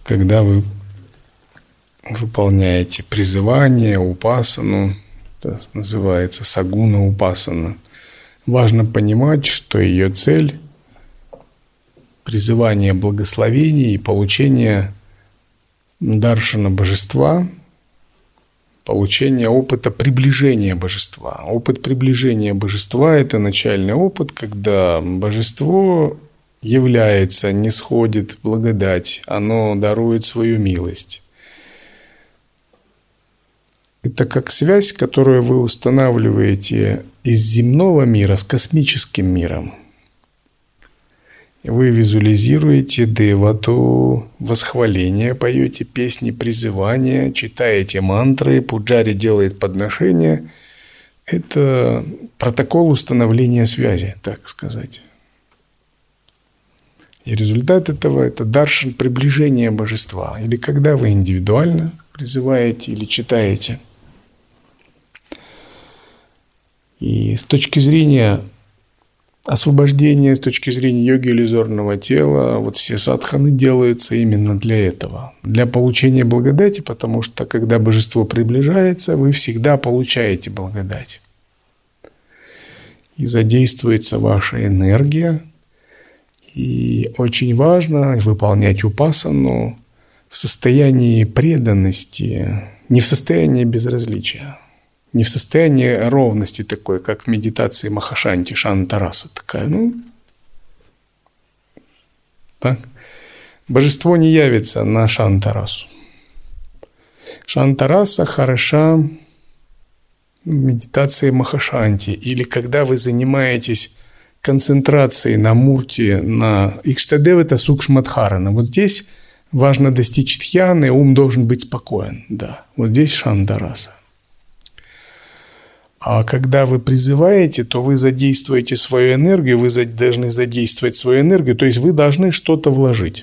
когда вы выполняете призывание, упасану, это называется сагуна упасана. Важно понимать, что ее цель – призывание благословений и получение даршана божества, получение опыта приближения божества. Опыт приближения божества – это начальный опыт, когда божество является, нисходит благодать, оно дарует свою милость. Это как связь, которую вы устанавливаете из земного мира с космическим миром. Вы визуализируете девату, восхваление, поете песни призывания, читаете мантры, пуджари делает подношения. Это протокол установления связи, так сказать. И результат этого – это даршан приближения божества. Или когда вы индивидуально призываете или читаете. И с точки зрения освобождения, с точки зрения йоги иллюзорного тела, вот все садханы делаются именно для этого. Для получения благодати, потому что когда божество приближается, вы всегда получаете благодать. И задействуется ваша энергия. И очень важно выполнять упасану в состоянии преданности, не в состоянии безразличия. Не в состоянии ровности такой, как в медитации Махашанти, Шантараса такая, так. Божество не явится на Шантарасу. Шантараса хороша в медитации Махашанти. Или когда вы занимаетесь концентрацией на мурти, на Иштадев, это Сукшмадхарана. Вот здесь важно достичь дхьяны, ум должен быть спокоен. Да, вот здесь Шантараса. А когда вы призываете, то вы задействуете свою энергию, вы должны задействовать свою энергию, то есть вы должны что-то вложить,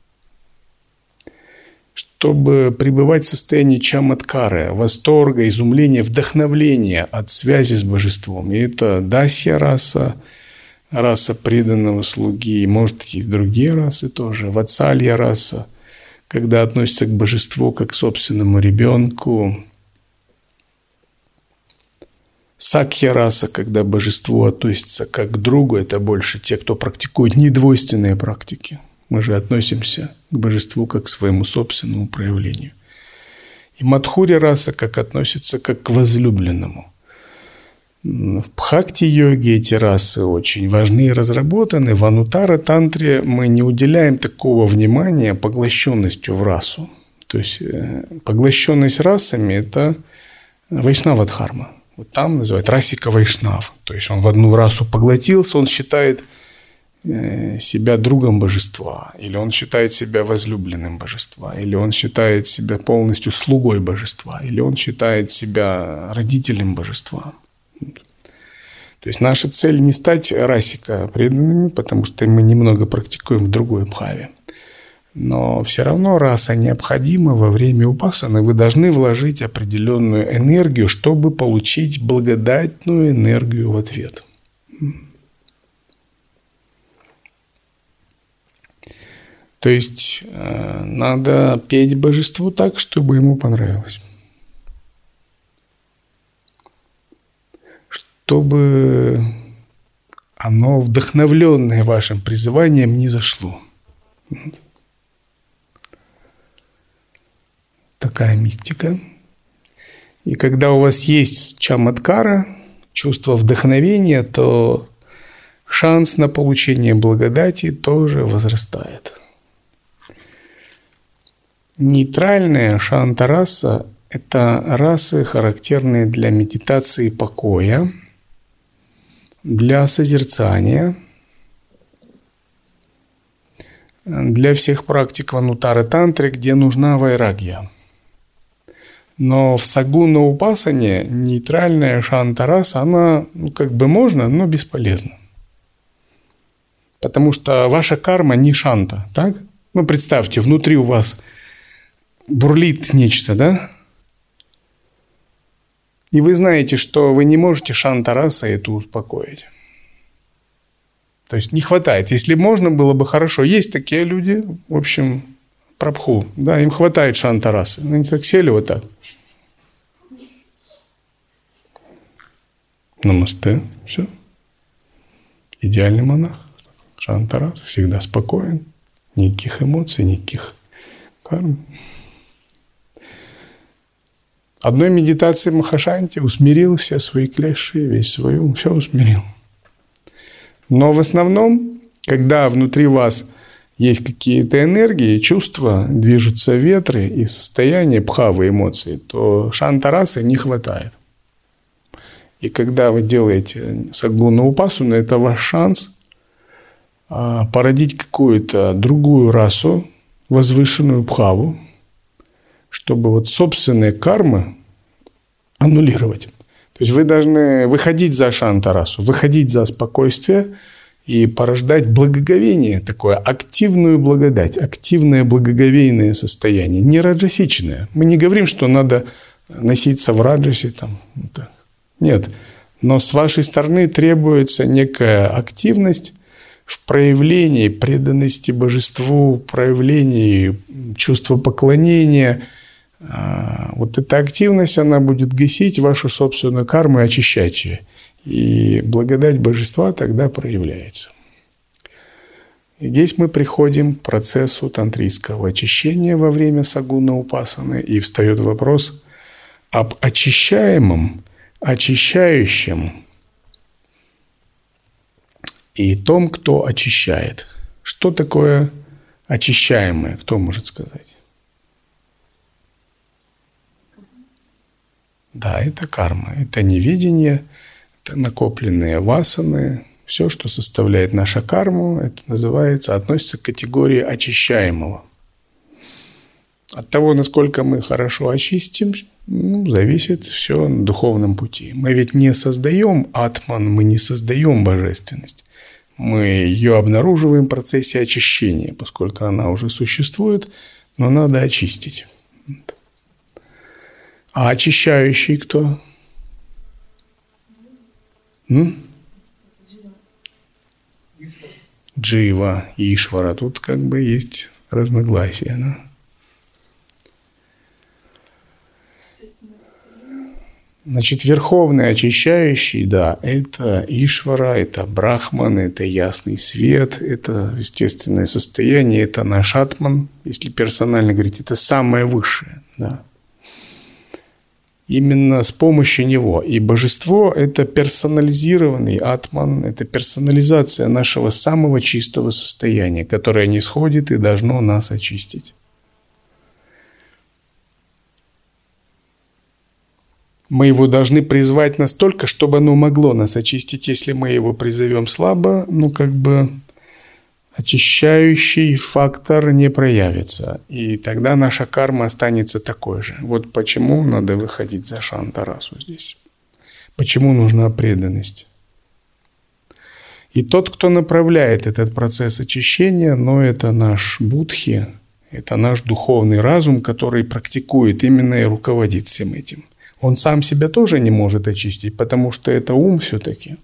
чтобы пребывать в состоянии чаматкары, восторга, изумления, вдохновления от связи с божеством. И это дасья раса, раса преданного слуги, может, и другие расы тоже, ватсалья раса, когда относятся к божеству как к собственному ребенку. Сакья раса, когда божество относится как к другу, это больше те, кто практикует недвойственные практики. Мы же относимся к божеству как к своему собственному проявлению. И мадхурья раса как относится как к возлюбленному. В бхакти-йоге эти расы очень важны и разработаны. В анутара-тантре мы не уделяем такого внимания поглощенностью в расу. То есть поглощенность расами – это вайшнава-дхарма. Вот там называют расика вайшнав. То есть он в одну расу поглотился, он считает себя другом божества, или он считает себя возлюбленным божества, или он считает себя полностью слугой божества, или он считает себя родителем божества. То есть наша цель не стать расика преданными, потому что мы немного практикуем в другой бхаве. Но все равно раса необходима во время упасаны. Вы должны вложить определенную энергию, чтобы получить благодатную энергию в ответ. То есть надо петь божеству так, чтобы ему понравилось. Чтобы оно, вдохновленное вашим призыванием, не зашло. Такая мистика. И когда у вас есть чаматкара, чувство вдохновения, то шанс на получение благодати тоже возрастает. Нейтральная шантараса – это расы, характерные для медитации покоя, для созерцания, для всех практик в анутара-тантре, где нужна вайрагья. Но в сагуна-упасане нейтральная шантараса, она как бы можно, но бесполезна. Потому что ваша карма не шанта, так? Представьте, внутри у вас бурлит нечто, да? И вы знаете, что вы не можете шантараса эту успокоить. То есть не хватает. Если можно было бы хорошо. Есть такие люди, в общем, Прабху, да, им хватает шантарасы. Они так сели вот так. Намасте, все. Идеальный монах. Шантарас, всегда спокоен. Никаких эмоций, никаких карм. Одной медитацией Махашанти усмирил все свои клеши, весь свой ум, все усмирил. Но в основном, когда внутри вас есть какие-то энергии, чувства, движутся ветры и состояния, бхавы, эмоции, то шантарасы не хватает. И когда вы делаете садгуна упасану, это ваш шанс породить какую-то другую расу, возвышенную бхаву, чтобы вот собственные кармы аннулировать. То есть вы должны выходить за шантарасу, выходить за спокойствие и порождать благоговение, такое активную благодать, активное благоговейное состояние, не раджасичное. Мы не говорим, что надо носиться в раджасе. Нет. Но с вашей стороны требуется некая активность в проявлении преданности божеству, проявлении чувства поклонения. Вот эта активность, она будет гасить вашу собственную карму и очищать ее. И благодать божества тогда проявляется. И здесь мы приходим к процессу тантрийского очищения во время сагуна упасаны, и встает вопрос об очищаемом, очищающем и том, кто очищает. Что такое очищаемое? Кто может сказать? Да, это карма, это неведение, это накопленные васаны. Все, что составляет нашу карму, это называется, относится к категории очищаемого. От того, насколько мы хорошо очистим, зависит все на духовном пути. Мы ведь не создаем атман, мы не создаем божественность. Мы ее обнаруживаем в процессе очищения, поскольку она уже существует, но надо очистить. А очищающий кто? Джива, Ишвара. Тут как бы есть разногласия. Да? Значит, верховный очищающий, да, это Ишвара, это Брахман, это ясный свет, это естественное состояние, это наш атман, если персонально говорить, это самое высшее, да. Именно с помощью него. И божество – это персонализированный атман, это персонализация нашего самого чистого состояния, которое нисходит и должно нас очистить. Мы его должны призвать настолько, чтобы оно могло нас очистить. Если мы его призовем слабо, очищающий фактор не проявится. И тогда наша карма останется такой же. Вот почему надо выходить за шантарасу здесь. Почему нужна преданность. И тот, кто направляет этот процесс очищения, это наш будхи, это наш духовный разум, который практикует именно и руководит всем этим. Он сам себя тоже не может очистить, потому что это ум все-таки.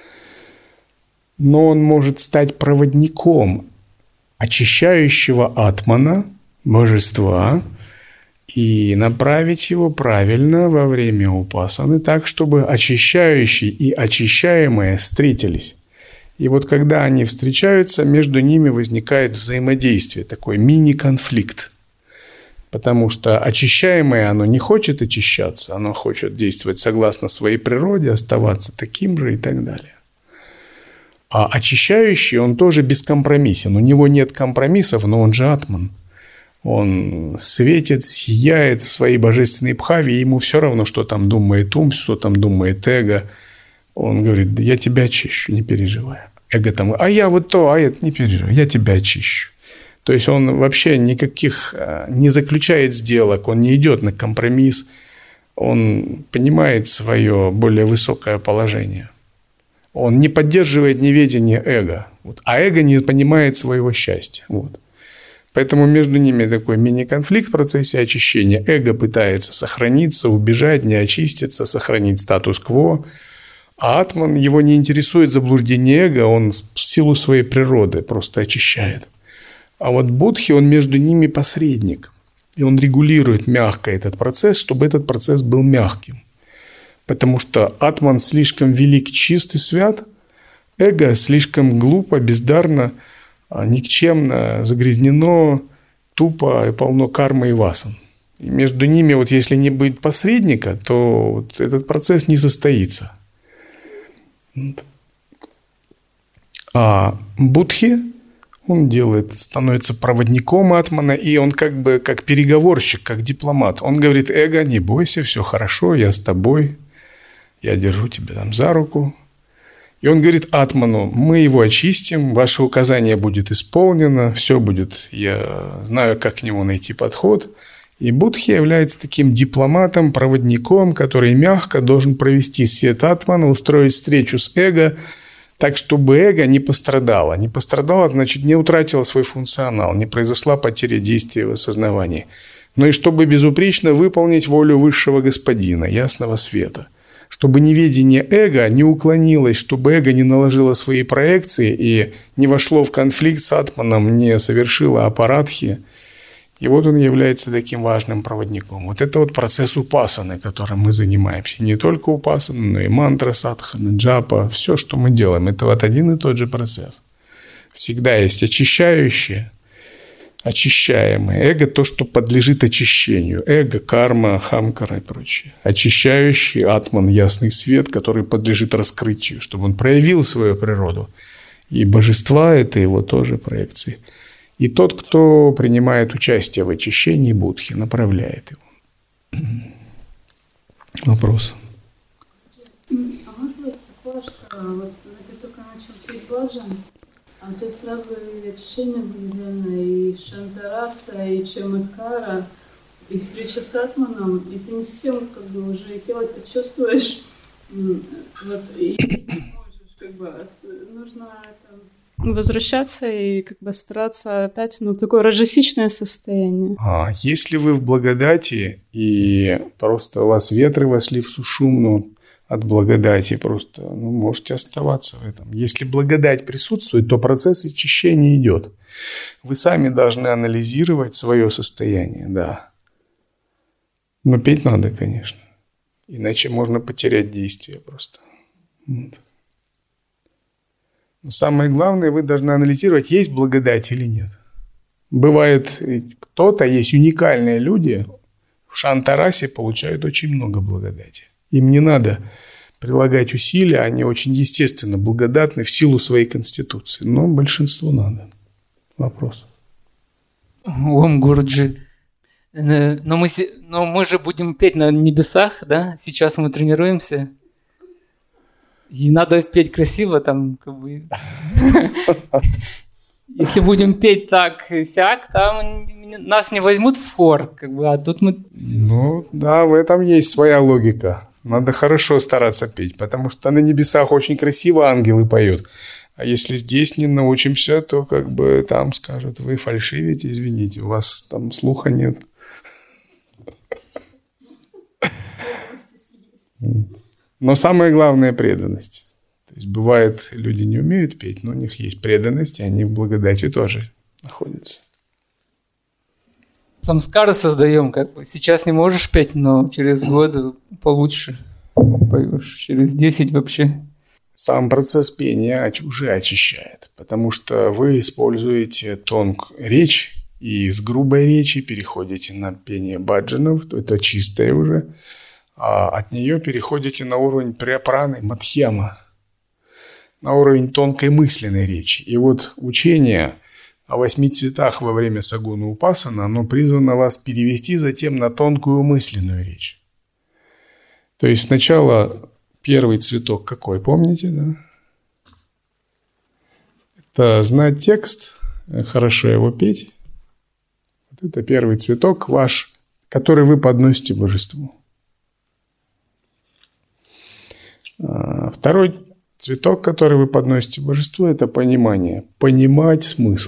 Но он может стать проводником очищающего атмана, божества, и направить его правильно во время упасаны, так, чтобы очищающий и очищаемое встретились. И вот когда они встречаются, между ними возникает взаимодействие, такой мини-конфликт. Потому что очищаемое, оно не хочет очищаться, оно хочет действовать согласно своей природе, оставаться таким же и так далее. А очищающий, он тоже бескомпромиссен. У него нет компромиссов, но он же атман. Он светит, сияет в своей божественной бхаве, и ему все равно, что там думает ум, что там думает эго. Он говорит, да я тебя очищу, не переживай. Эго там, а я вот то, а это не переживай, я тебя очищу. То есть он вообще никаких не заключает сделок, он не идет на компромисс, он понимает свое более высокое положение. Он не поддерживает неведение эго, а эго не понимает своего счастья. Поэтому между ними такой мини-конфликт в процессе очищения. Эго пытается сохраниться, убежать, не очиститься, сохранить статус-кво. А атман, его не интересует заблуждение эго, он в силу своей природы просто очищает. А вот Будхи, он между ними посредник. И он регулирует мягко этот процесс, чтобы этот процесс был мягким. Потому что атман слишком велик, чист и свят, эго слишком глупо, бездарно, никчемно, загрязнено, тупо и полно кармы и васан. И между ними, вот если не будет посредника, то вот этот процесс не состоится. А Будхи, он становится проводником атмана, и он как бы как переговорщик, как дипломат. Он говорит: эго, не бойся, все хорошо, я с тобой, я держу тебя там за руку. И он говорит атману: мы его очистим, ваше указание будет исполнено, все будет, я знаю, как к нему найти подход. И Будхи является таким дипломатом, проводником, который мягко должен провести свет атмана, устроить встречу с эго, так, чтобы эго не пострадало. Не пострадало, значит, не утратило свой функционал, не произошла потеря действия в осознавании. Но и чтобы безупречно выполнить волю высшего господина, ясного света. Чтобы неведение эго не уклонилось, чтобы эго не наложило свои проекции и не вошло в конфликт с атманом, не совершило апаратхи. И вот он является таким важным проводником. Вот это вот процесс упасаны, которым мы занимаемся. Не только упасана, но и мантра, садхана, джапа. Все, что мы делаем, это вот один и тот же процесс. Всегда есть очищающее, очищаемое. Эго – то, что подлежит очищению. Эго, карма, хамкара и прочее. Очищающий атман, ясный свет, который подлежит раскрытию, чтобы он проявил свою природу. И божества – это его тоже проекции. И тот, кто принимает участие в очищении Будхи, направляет его. Вопрос. А может быть такое, что вот ты только начал петь баджан, а то есть сразу и очищение определенное, и шантараса, и чаматкара, и встреча с атманом, и ты не совсем как бы уже тело чувствуешь, вот, и можешь как бы, нужно там возвращаться и как бы стараться опять, такое раджасичное состояние. Если вы в благодати, и просто у вас ветры вошли в сушумну от благодати, просто можете оставаться в этом. Если благодать присутствует, то процесс очищения идет. Вы сами должны анализировать свое состояние, да. Но петь надо, конечно. Иначе можно потерять действие просто. Вот. Но самое главное, вы должны анализировать, есть благодать или нет. Бывает, кто-то, есть уникальные люди, в шантарасе получают очень много благодати. Им не надо прилагать усилия, они очень естественно благодатны в силу своей конституции. Но большинству надо. Вопрос. Ом Гуруджи, но мы же будем петь на небесах, да? Сейчас мы тренируемся. И надо петь красиво, там, как бы... Если будем петь так и сяк, там нас не возьмут в хор, как бы, а тут мы... Да, в этом есть своя логика. Надо хорошо стараться петь, потому что на небесах очень красиво ангелы поют. А если здесь не научимся, то как бы там скажут: вы фальшивите, извините, у вас там слуха нет. Но самое главное – преданность. То есть бывает, люди не умеют петь, но у них есть преданность, и они в благодати тоже находятся. Самскары создаем, как бы. Сейчас не можешь петь, но через годы получше поешь, через 10 вообще. Сам процесс пения уже очищает, потому что вы используете речь, и с грубой речи переходите на пение баджанов, то это чистое уже, а от нее переходите на уровень праны, мадхьяма, на уровень тонкой мысленной речи. И вот учение о 8 цветах во время сагуна упасана, оно призвано вас перевести затем на тонкую мысленную речь. То есть сначала первый цветок какой, помните, да? Это знать текст, хорошо его петь. Вот это первый цветок ваш, который вы подносите божеству. Второй цветок, который вы подносите божеству, это понимание. Понимать смысл.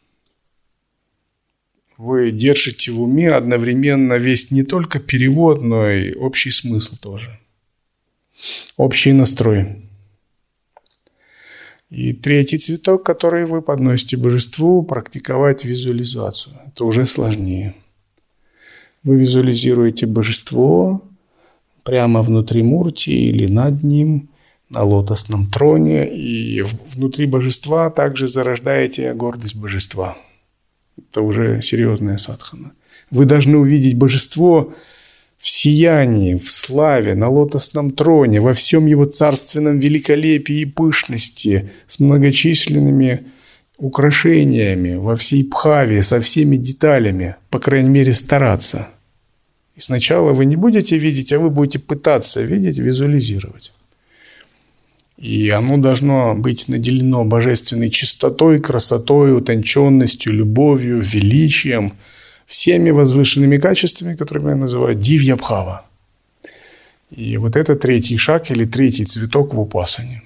Вы держите в уме одновременно весь не только перевод, но и общий смысл тоже. Общий настрой. И третий цветок, который вы подносите божеству, практиковать визуализацию. Это уже сложнее. Вы визуализируете божество прямо внутри мурти или над ним, на лотосном троне, и внутри божества также зарождаете гордость божества. Это уже серьезная садхана. Вы должны увидеть божество в сиянии, в славе, на лотосном троне, во всем его царственном великолепии и пышности, с многочисленными украшениями, во всей бхаве, со всеми деталями, по крайней мере, стараться. И сначала вы не будете видеть, а вы будете пытаться видеть, визуализировать. И оно должно быть наделено божественной чистотой, красотой, утонченностью, любовью, величием, всеми возвышенными качествами, которые я называю дивья-бхава. И вот это третий шаг или третий цветок в упасане.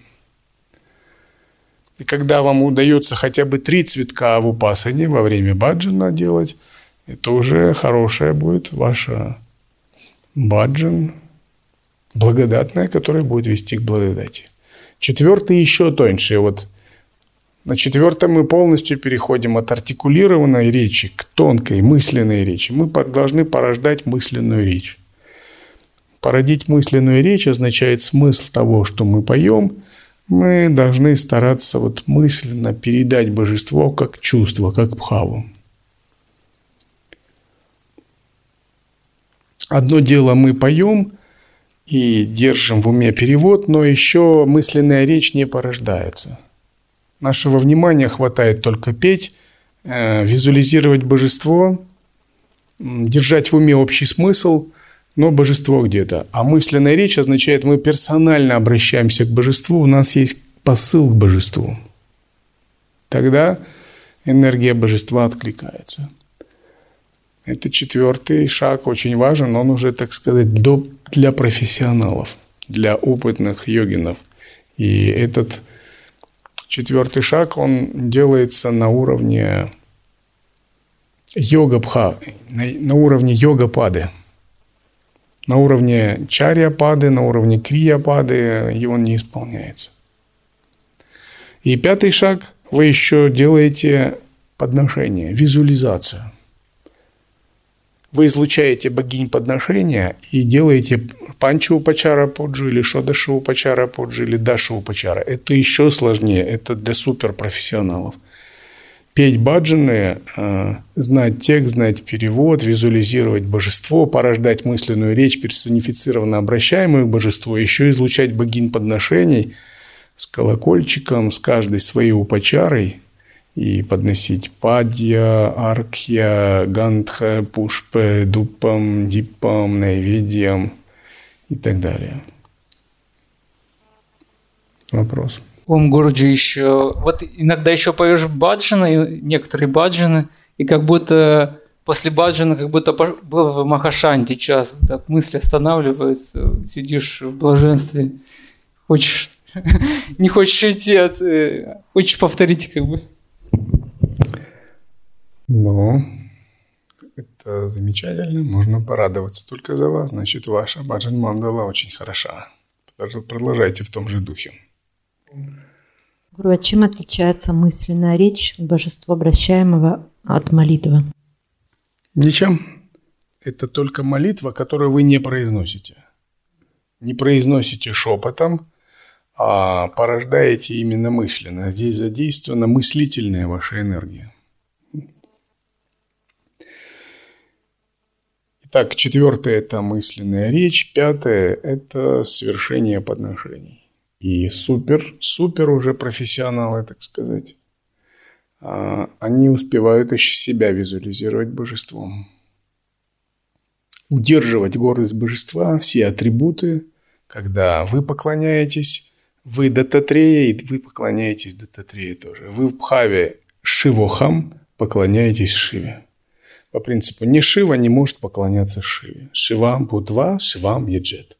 И когда вам удается хотя бы 3 цветка в упасане во время баджана делать, это уже хорошая будет ваша баджан, благодатная, которая будет вести к благодати. 4 еще тоньше. Вот на 4 мы полностью переходим от артикулированной речи к тонкой мысленной речи. Мы должны порождать мысленную речь. Породить мысленную речь означает смысл того, что мы поем. Мы должны стараться вот мысленно передать божество как чувство, как бхаву. Одно дело мы поем и держим в уме перевод, но еще мысленная речь не порождается. Нашего внимания хватает только петь, визуализировать божество, держать в уме общий смысл, но божество где-то. А мысленная речь означает, мы персонально обращаемся к божеству, у нас есть посыл к божеству. Тогда энергия божества откликается. Это 4 шаг, очень важен, он уже, так сказать, для профессионалов, для опытных йогинов. И этот 4 шаг, он делается на уровне йога-бха, на уровне йога-пады. На уровне чарья-пады, на уровне крия-пады он не исполняется. И 5 шаг, вы еще делаете подношение, визуализацию. Вы излучаете богинь подношения и делаете панча-упачара пуджу или шодаша-упачара пуджу или даша-упачара. Это еще сложнее, это для суперпрофессионалов. Петь баджаны, знать текст, знать перевод, визуализировать божество, порождать мысленную речь, персонифицированно обращаемую к божеству, еще излучать богинь подношений с колокольчиком, с каждой своей упачарой, и подносить падья, аркья, гандха, пушпе, дупам, дипам, найведьям и так далее. Вопрос. Ом Гуруджи еще... Вот иногда еще поешь баджаны, некоторые баджаны, и как будто после баджана как будто был в Махашанти час. Так мысли останавливаются, сидишь в блаженстве, хочешь... Не хочешь идти, хочешь повторить как бы. Ну, это замечательно, можно порадоваться только за вас. Значит, ваша баджан мандала очень хороша. Продолжайте в том же духе. Гуру, а чем отличается мысленная речь божества обращаемого от молитвы? Ничем. Это только молитва, которую вы не произносите. Не произносите шепотом, а порождаете именно мысленно. Здесь задействована мыслительная ваша энергия. Итак, 4 – это мысленная речь, 5 – это совершение подношений. И супер уже профессионалы, так сказать, они успевают еще себя визуализировать божеством. Удерживать гордость божества, все атрибуты, когда вы поклоняетесь, вы Даттатрея, и вы поклоняетесь Даттатрея тоже. Вы в бхаве Шивохам поклоняетесь Шиве. По принципу, ни Шива не может поклоняться Шиве. Шивам Будва, Шивам Яджет.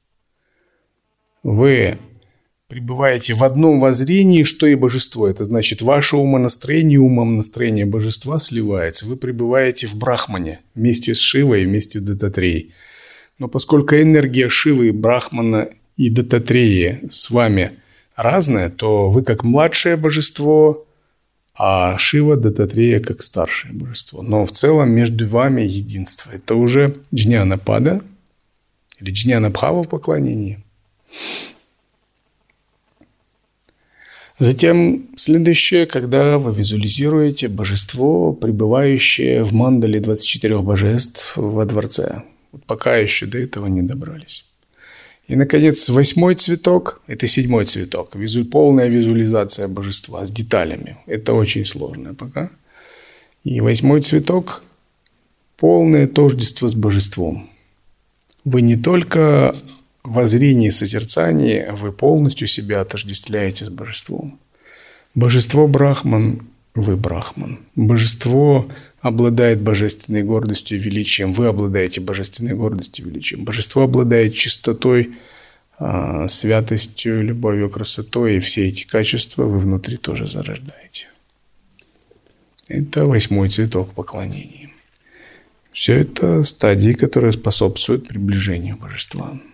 Вы пребываете в одном воззрении, что и божество. Это значит, ваше умонастроение, умом настроение божества сливается. Вы пребываете в Брахмане вместе с Шивой и вместе с Даттатреей. Но поскольку энергия Шивы, Брахмана и Даттатреи с вами разное, то вы как младшее божество, а Шива Дататрея как старшее божество. Но в целом между вами единство. Это уже джняна пада или джняна бхава в поклонении. Затем следующее, когда вы визуализируете божество, пребывающее в мандале 24 божеств во дворце. Вот пока еще до этого не добрались. И, наконец, 8-й цветок – это 7-й цветок. Полная визуализация божества с деталями. Это очень сложно пока. И 8-й цветок – полное тождество с божеством. Вы не только во зрении и созерцании, вы полностью себя отождествляете с божеством. Божество Брахман – вы Брахман. Божество обладает божественной гордостью и величием. Вы обладаете божественной гордостью и величием. Божество обладает чистотой, святостью, любовью, красотой. И все эти качества вы внутри тоже зарождаете. Это 8-й цветок поклонения. Все это стадии, которые способствуют приближению божества.